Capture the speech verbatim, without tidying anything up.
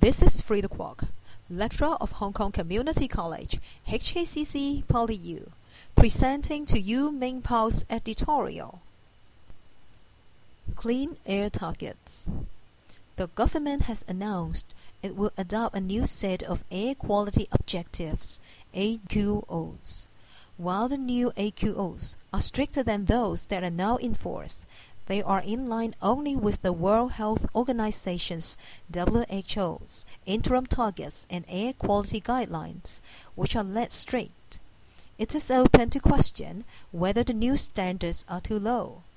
This is Frida Kwok, lecturer of Hong Kong Community College, H K C C PolyU, presenting to you Ming Pao's editorial. Clean air targets. The government has announced it will adopt a new set of air quality objectives, A Q Os. While the new A Q Os are stricter than those that are now in force, they are in line only with the World Health Organization's W H O's interim targets and air quality guidelines, which are less strict. It is open to question whether the new standards are too low.